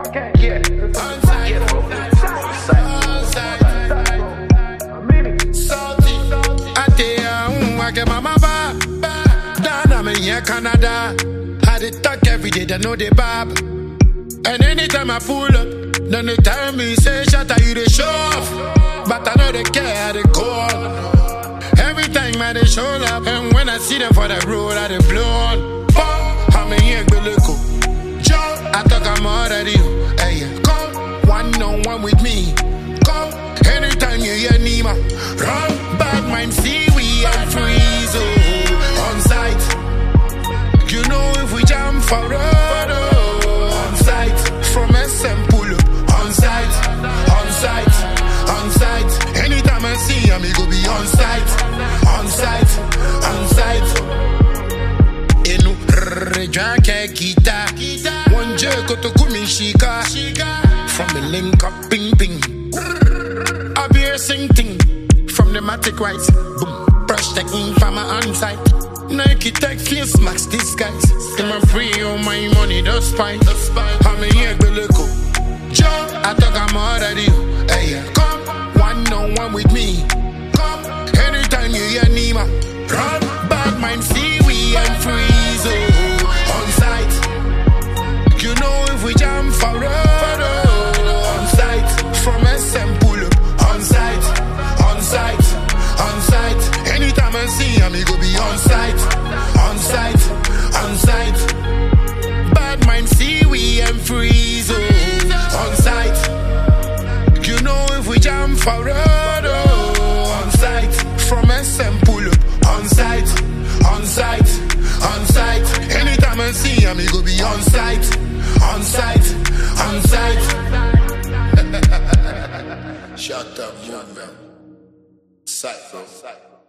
Okay, yeah. On site. Salty. I get my mama. Down I'm in Canada. I dey talk every day, they know they bab. And anytime I pull up, then they tell me, say, shut up, you dey show off. But I know they care, I dey go on. Every time I dey show up, and when I see them for the road, I dey blow on. I'm in here, Beleko. Joe, I talk I'm already. Hey, come, one-on-one with me. Come, anytime you hear Nima. Run back, mind, see we and freeze. Oh, on site. You know if we jam for road, oh, on site. From SM pull up, on site, on site, on site. Anytime I see him, he go be on site, on site, on site. Enu rejake kita, one jerk to kumi shika. From the link up, ping ping. I be here sing ting. From the matic right, boom. Brush the ink from my on site. Nike tech face max these guys. I'm free on my money, that's spine. I'm in here, Beleko. Joe, I talk I'm already. Hey, come, one-on-one with me. Come, anytime you hear Nima. Run back, mind, see we and freeze. Oh, on site. You know if we jam for road, oh, on site. From SM pull up, on site, on site, on site. Anytime I see him, he go be on site, on site, on site. Bad mind, see we and freeze, oh, on site. You know if we jam for road, oh, on site. From SM pull up, on site, on site, on site. Anytime I see him, he go be on site, on site, on site. Shut up, move them. Psycho.